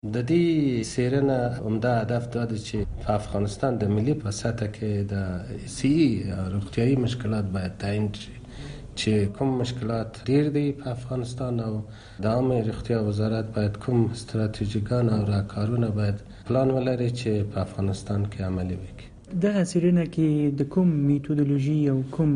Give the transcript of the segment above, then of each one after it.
د دې څېړنه عمده هدف دا دی چې په افغانستان د ملي په سطح کې د صحي روغتیایي مشکلات باید تعیین شي، چې کوم مشکلات ډیر دي په افغانستان، او د عامه روغتیا وزارت باید کوم ستراتیژیګان او راهکارونه باید پلان ولري چې په افغانستان کې عملي وکړي. دغه څېړنه کې د کوم میتودولوژي او کوم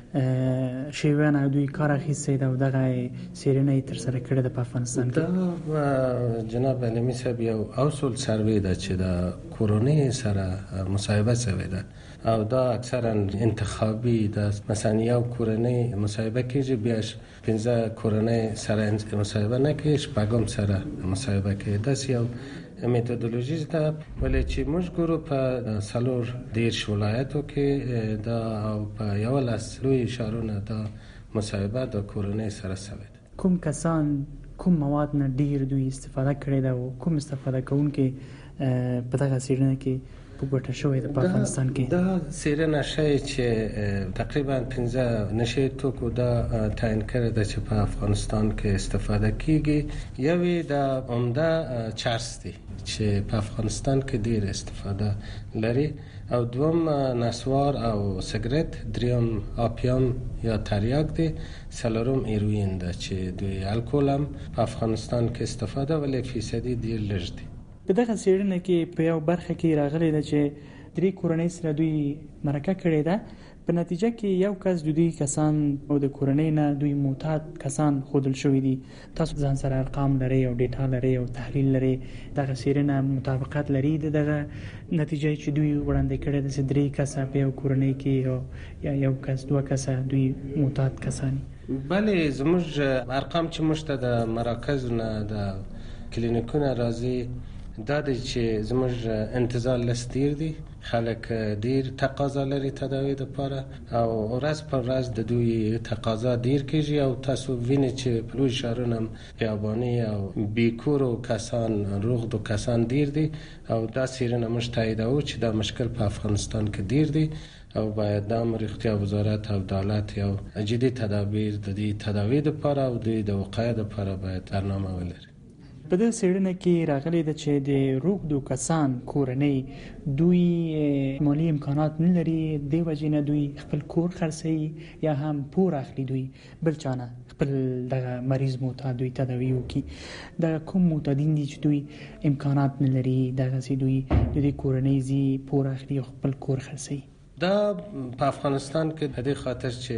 شیوه نه دوی کار اخیستی ده او دغه څېړنه یې ترسره کړې ده په افغانستان کې؟ دا جناب علمي صاحب یو اوسول سروې ده چې د کورونې سره مصاحبه شوې ده، او دا اکثرا انتخابي ده. مثلا یو کورنۍ مصاحبه کېږي، بیا 15 کورنۍ سره مصاحبه نه کېږي، شپږم سره مصاحبه کېږي. داسې یو میتودولوژي ده، ولې چې موږ ګورو په 4 ولایتو کې دا او په 11 لوی ښارونه دا مصاحبه د کورنۍ سره شوې ده. کوم کسان کوم مواد نه ډیر دوی استفاده کړې ده او کوم استفاده کوونکي په دغه څېړنه کې په ګوته شوی ده په افغانستان کې؟ دا څېړنه ښیي چې تقریبا 15 نشي توکو دا تعیین کړی ده چې په افغانستان کې استفاده کیږي. یوې د عمده چرس دی چې په افغانستان کې ډیر استفاده لري، او دوم نسوار او سګرټ، دریم آپیام یا تریاک دی، څلورم هیروین ده چې دوی الکول هم په افغانستان کې استفاده ولې فیصدي ډیر لږ دی. په دغه څېړنه کې په یو برخه کې راغلی ده چې 3 کورنۍ سره دوی مرکه کړې ده، په نتیجه کې یو کس دوی کسان او د کورنۍ نه دوی معتاد کسان ښودل شوي دي. تاسو ځان سره ارقام لرئ او ډیټا لرئ او تحلیل لرئ، دغه څېړنه مطابقت لري دغه نتیجه چې دوی وړاندې کړې ده چې 3 کسه په یو کورنۍ کې یا یو کس 2 کسه دوی معتاد کسان؟ بله، زموږ ارقام چې موږ ته د مراکزونه د کلینیکونه راځي دا دی چې زموږ انتظار لست ډیر دی، خلک ډیر تقاضا لري تداوی لپاره، او ورځ پر ورځ د دوی تقاضا ډیر کیږي، او تاسو وینئ چې په لوی ښارونو بیاباني او بیکورو کسان، روغدو کسان ډیر دي، او دا څېړنه موږ تاییدوو چې دا مشکل په افغانستان کې ډیر دی، او باید د عامه روغتیا وزارت او دولت یو جدي تدابیر د دې تداوی لپاره او د وقایې لپاره باید برنامه ولري. په دې څېړنه کې راغلی ده چې د روغدو کسان کورنۍ دوی مالی امکانات نه لري، دې وجې نه دوی خپل کور خرڅوي یا هم پور اخلي دوی بل چا نه خپل دغه مریض معتاد دوی تداوی وکړي. دغه کوم معتادین دي چې دوی امکانات نه لري، دغسې دوی د دې کورنۍ ځي پور اخلي او خپل کور خرڅوي؟ دا په افغانستان کې په دې خاطر چې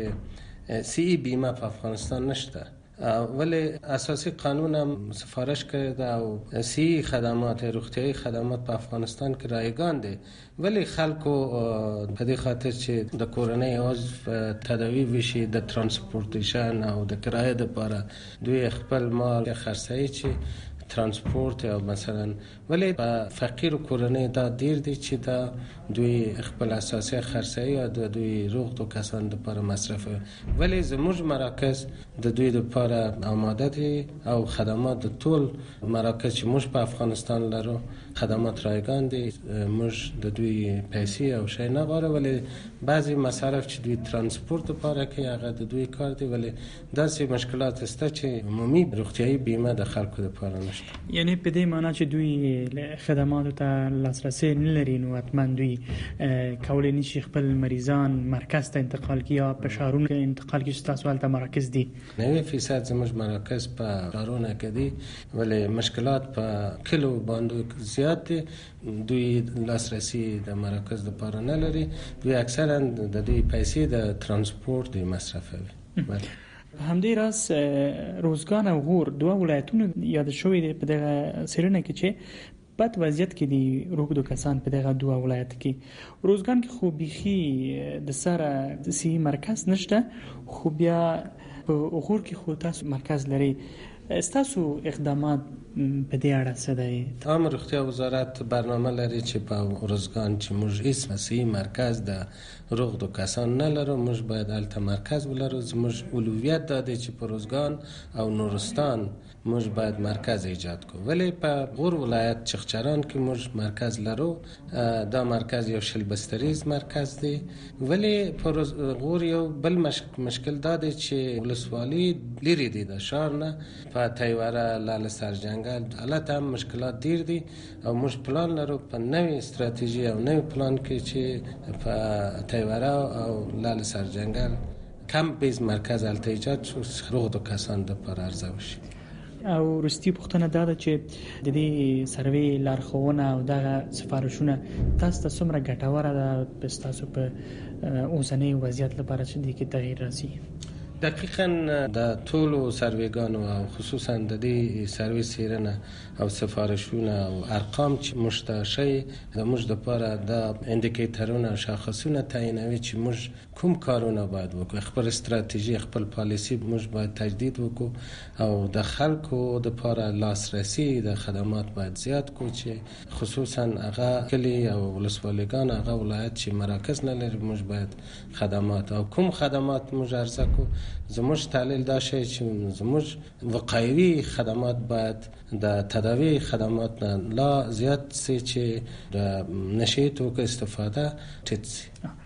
صحي بیمه په افغانستان نشته، ولی اساسی قانون هم سفارش کرده او صحی خدمات روغتیایی خدمات په افغانستان کې رایگان دي، ولی خلکو په دې خاطر چې د کورنۍ عضو تداوی وشي، د ترانسپورتیشن او د کرایې لپاره دوی خپل مال خرڅوي چې ترانسپورت او مثلا، ولی په فقیر کورنۍ دا ډیر دي چې دا دوی خپل اساسي خرڅوي او د دوی روغتو کسان لپاره مصرف، ولی زموږ مراکز د دوی لپاره آماده دي، او خدمات د ټول مراکز چې موږ په افغانستان لرو خدمات رایگان دي، موږ د دوی پیسې او شی نه غواړو، ولی بعضی مصارف چې دوی ترانسپورت لپاره کوي هغه د دوی کار دی، ولی داسې مشکلات شته چې عمومي روغتیایي بیمه د خلکو لپاره نشته. یعنی په دې معنی چې دوی خدماتو ته لاسرسی نه لري، نو حتما دوی کولی نشي خپل مریضان مرکز ته انتقال کړي یا په ښارونو کې انتقال کړي چې تاسو هلته مراکز دي؟ 90% زموږ مراکز په ښارونو کې دي، ولی مشکلات په کلو باندې زیات دي، دوی لاسرسی د مراکز لپاره نه لري، دوی اکثرا د دوی پیسې د ترانسپورت دوی مصرفوي. همدې راز روزګان او غور 2 ولایتونه یاد شوي دي په دغه څېړنه کې چې بد وضعیت کې دي روغدو کسان په دغه 2 ولایت کې. روزګان کې خو بیخي د سره صحي مرکز نشته، خو بیا په غور کې خو تاسو مرکز لري. ستاسو اقدامات په دې اړه څه دي؟ عامه روغتیا وزارت برنامه لري چې په روزګان چې موږ هیڅ صحي مرکز د روغدو کسان نه لرو، موږ باید هلته مرکز ولرو. زموږ اولویت دا دی چې په روزګان او نورستان موږ باید مرکز ایجاد کو. ولی په غور ولایت چغچران کې موږ مرکز لرو. دا مرکز یو شل بستریز مرکز دی، ولی پر غور یو بل مشکل دا دی چې ولسوالی لري دی د شهر نه، په تیوره لاله سرجنگل حالت هم مشکلات ډیر دي او موږ پلان لرو په نوې استراتیژي او نوې پلان کې چې په تیوره او لاله سرجنگل کم بیز مرکز الته ایجاد شو روغ د کسان د پر ارزو شي. او رستي پوښتنه دا ده چې د دې سروې لارښوونه او دغه سفارشونه تاسو ته څومره ګټوره ده تاسو په اوسنۍ وضعیت لپاره چې د کې تغییر راسي؟ دقیقاً د ټولو سرویګانو او خصوصا د دې سروې څیړنه او سفارشونه او ارقام چې مشتشي د موږ لپاره د اندیکیټرونه او شاخصونه تعیینوي چې موږ کوم کارونه باید وکړو، خپل استراتیژي خپل پالیسی موږ باید تجدید وکړو او د خلکو لپاره لاسرسي د خدمات باید زیات کو چې خصوصا هغه کلی او ولسوالیګان هغه ولایت چې مراکز نه لري موږ باید خدمات او کوم خدمات موږ عرضه کو. زموږ تحلیل دا شی چې زموږ وقایوي خدمات باید د تداوی خدمات نه لا زیات سي چې د نشي توکو استفاده ټیټ سي.